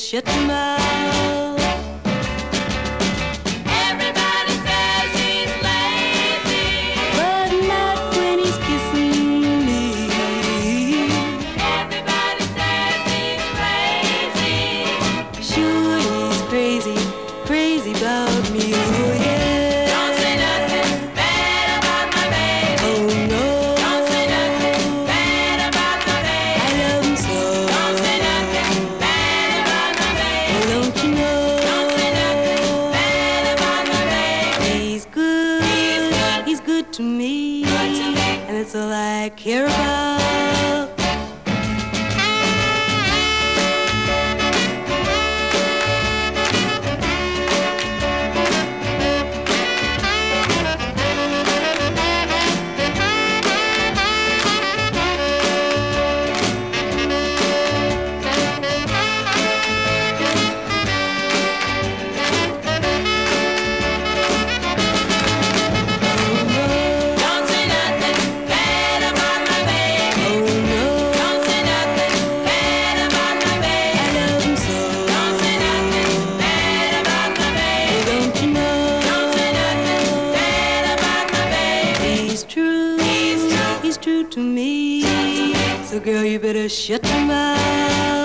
shut your mouth. Everybody says he's lazy, But not when he's kissing me. everybody says he's crazy. Sure he's crazy, crazy about me, oh yeah. Don't say nothing bad about my baby. Oh no, Don't say nothing bad about my baby. I love him so. Don't say nothing bad about my Oh, baby. don't you know? Don't say nothing bad about my baby. He's good, He's good. he's good to me, Good to me. and that's all I care about. Don't say nothing bad about my baby. Oh no, Don't say nothing bad about my I baby. love him so. Don't say nothing bad about my Oh, baby. don't you know? Don't say nothing bad about my baby. He's true, He's true. he's true to me. So girl, you better shut your mouth.